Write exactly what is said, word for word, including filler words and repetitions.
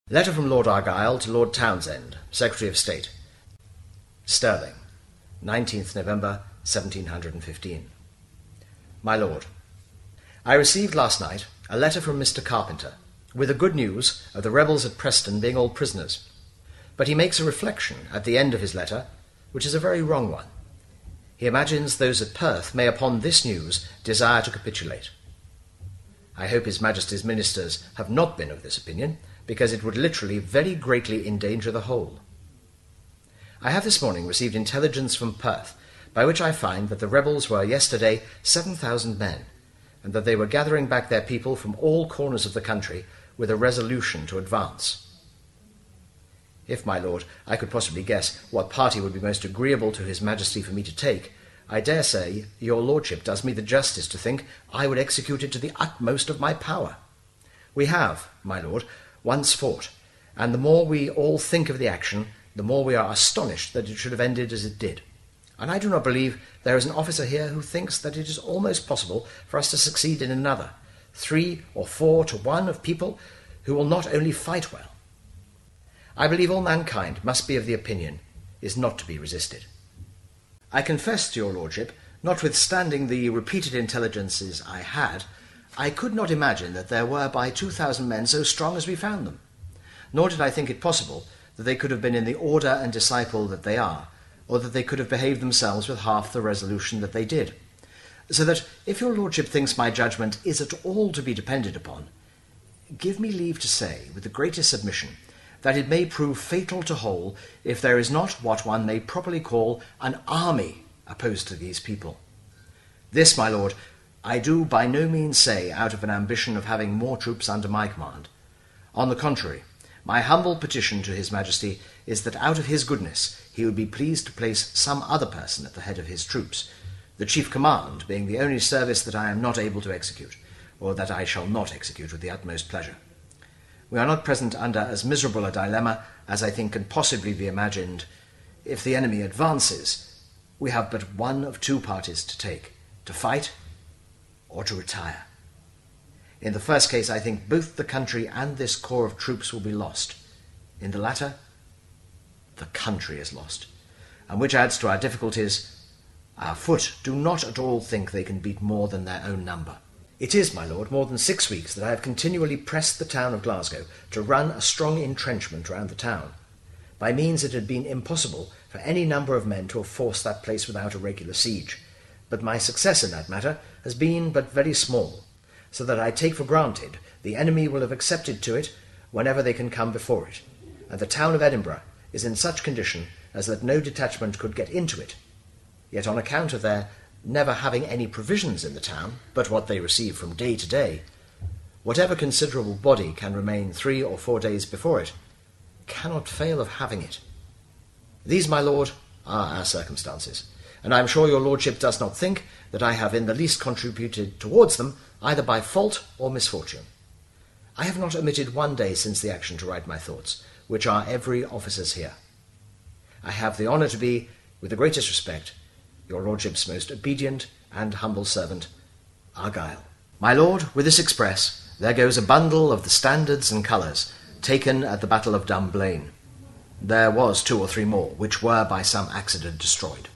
Letter from Lord Argyle to Lord Townsend, Secretary of State. Stirling, nineteenth November, seventeen fifteen. My Lord, I received last night a letter from Mister Carpenter, with the good news of the rebels at Preston being all prisoners. But he makes a reflection at the end of his letter, which is a very wrong one. He imagines those at Perth may upon this news desire to capitulate. I hope His Majesty's ministers have not been of this opinion, because it would literally very greatly endanger the whole. I have this morning received intelligence from Perth, by which I find that the rebels were yesterday seven thousand men, and that they were gathering back their people from all corners of the country with a resolution to advance. If, my lord, I could possibly guess what party would be most agreeable to His Majesty for me to take, I dare say your lordship does me the justice to think I would execute it to the utmost of my power. We have, my lord, once fought, and the more we all think of the action, the more we are astonished that it should have ended as it did. And I do not believe there is an officer here who thinks that it is almost possible for us to succeed in another, three or four to one of people who will not only fight well. I believe all mankind must be of the opinion is not to be resisted. I confess to your lordship, notwithstanding the repeated intelligences I had, I could not imagine that there were by two thousand men so strong as we found them, nor did I think it possible that they could have been in the order and disciple that they are, or that they could have behaved themselves with half the resolution that they did. So that, if your lordship thinks my judgment is at all to be depended upon, give me leave to say, with the greatest submission, that it may prove fatal to whole if there is not what one may properly call an army opposed to these people. This, my lord, I do by no means say out of an ambition of having more troops under my command. On the contrary, my humble petition to His Majesty is that out of his goodness he would be pleased to place some other person at the head of his troops, the chief command being the only service that I am not able to execute, or that I shall not execute with the utmost pleasure. We are not present under as miserable a dilemma as I think can possibly be imagined. If the enemy advances, we have but one of two parties to take, to fight or to retire. In the first case, I think both the country and this corps of troops will be lost. In the latter, the country is lost, and which adds to our difficulties. Our foot do not at all think they can beat more than their own number. It is, my lord, more than six weeks that I have continually pressed the town of Glasgow to run a strong entrenchment round the town. By means it had been impossible for any number of men to have forced that place without a regular siege, but my success in that matter has been but very small, so that I take for granted the enemy will have accepted to it whenever they can come before it, and the town of Edinburgh is in such condition as that no detachment could get into it. Yet on account of their never having any provisions in the town but what they receive from day to day, whatever considerable body can remain three or four days before it cannot fail of having it. These, my lord, are our circumstances, and I am sure your lordship does not think that I have in the least contributed towards them, either by fault or misfortune. I have not omitted one day since the action to write my thoughts, which are every officer's here. I have the honour to be, with the greatest respect, your lordship's most obedient and humble servant, Argyle. My lord, with this express, there goes a bundle of the standards and colours taken at the Battle of Dunblane. There was two or three more, which were by some accident destroyed.